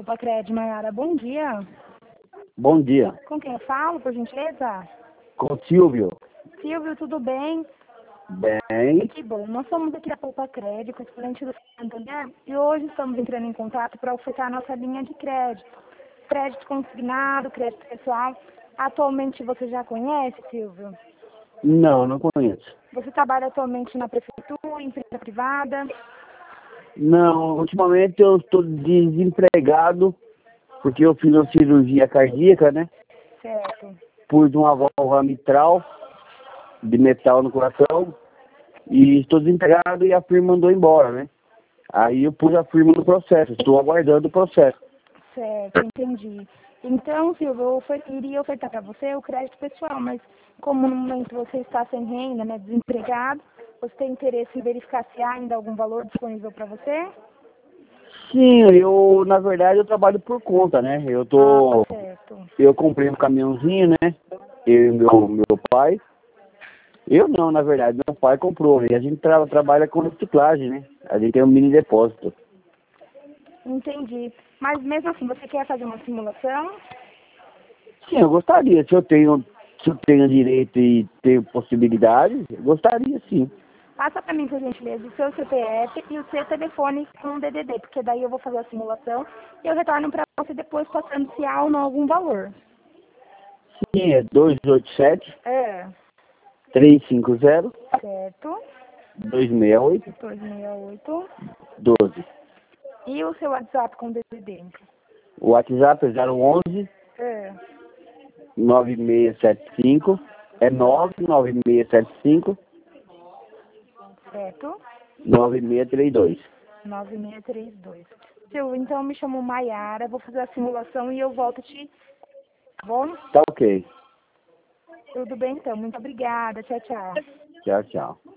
Poupa-Cred, Maiara. Bom dia. Bom dia. Com quem eu falo, por gentileza? Com o Silvio. Silvio, tudo bem? Bem. Que bom. Nós somos aqui da Poupa-Cred, com o cliente do Santander, e hoje estamos entrando em contato para ofertar a nossa linha de crédito. Crédito consignado, crédito pessoal. Atualmente você já conhece, Silvio? Não conheço. Você trabalha atualmente na prefeitura, em empresa privada? Não, ultimamente eu estou desempregado porque eu fiz uma cirurgia cardíaca, né? Certo. Pus uma válvula mitral de metal no coração e estou desempregado e a firma mandou embora, né? Aí eu pus a firma no processo, estou aguardando o processo. Certo, entendi. Então, Silvio, iria ofertar para você o crédito pessoal, mas como no momento você está sem renda, né, desempregado, você tem interesse em verificar se há ainda algum valor disponível para você? Sim, na verdade eu trabalho por conta, né? Certo. Eu comprei um caminhãozinho, né? Eu e meu pai. Eu não, na verdade, meu pai comprou, né? E a gente trabalha com reciclagem, né? A gente tem um mini depósito. Entendi. Mas mesmo assim, você quer fazer uma simulação? Sim, eu gostaria. Se eu tenho direito e tenho possibilidade, eu gostaria sim. Passa para mim, por gentileza, o seu CPF e o seu telefone com o DDD, porque daí eu vou fazer a simulação e eu retorno para você depois passando se há ou não algum valor. Sim, é 287 É. 350 Certo. 268 268. 12. E o seu WhatsApp com DDD? O WhatsApp é 011 É. 9675 99675 Certo. 9632. 9632. Silvio, então me chamo Maiara, vou fazer a simulação e eu volto tá bom? Tá ok. Tudo bem então, muito obrigada. Tchau, tchau. Tchau, tchau.